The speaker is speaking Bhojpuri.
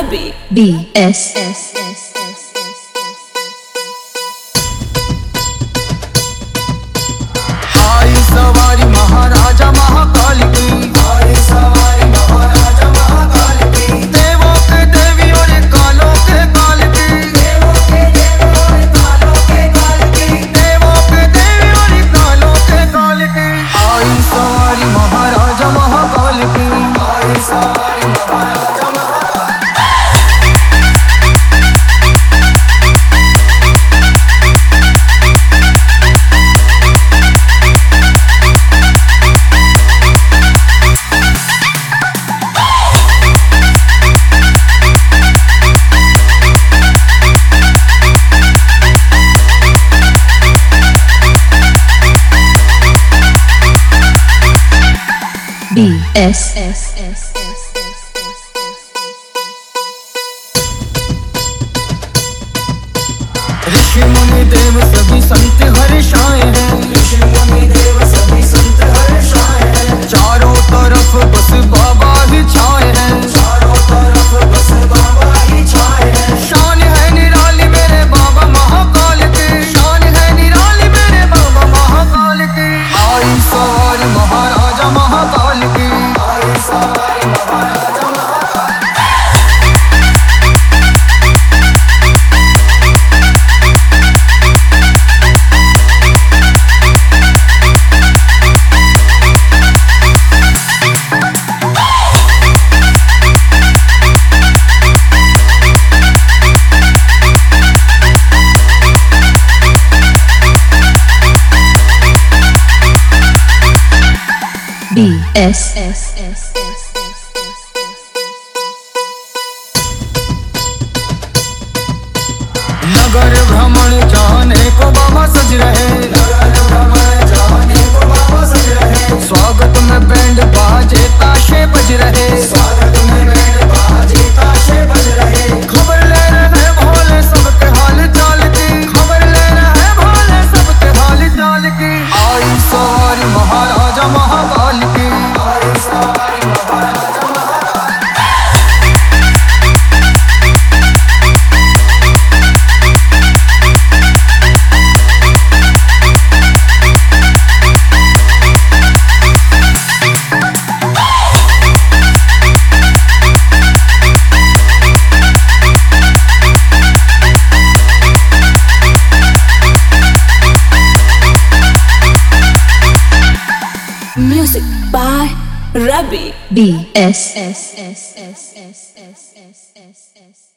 Rabi BS आई सवारी महाराजा महाकाल की, आई सवारी महाराजा महाकाल की, देवों के देवी और कालों के काल की, देवों के देवी और कालों के काल की, देवों के देवी और कालों के काल की। आई सवारी महाराजा महाकाल की, आई सवारी महाराजा महाकाल की। BS ऋषि मुनि देव सभी संत हर्षाए हैं, ऋषि मुनि देव सभी संत हर्षाए हैं। चारों तरफ बस बाबा ही छाए हैं, चारों तरफ बस बाबा ही छाए हैं। शान है निराली मेरे बाबा महाकाल की, शान है निराली मेरे बाबा महाकाल की। आई सवारी महाराजा महाकाल की, आई सवारी महाराजा महाकाल की। BS नगर भ्रमण जाने को बाबा सज रहे, नगर भ्रमण जाने को बाबा सज रहे। स्वागत में बैंड बाजे ताशे बज रहे, स्वागत में बैंड बाजे ताशे बज रहे। खबर ले रहे भोले सबके हाल चाल की, खबर ले रहे भोले सबके हाल चाल की। आई सवारी महाराजा महाकाल की, आई सवारी महाराजा महाकाल की। Music by Rabi BS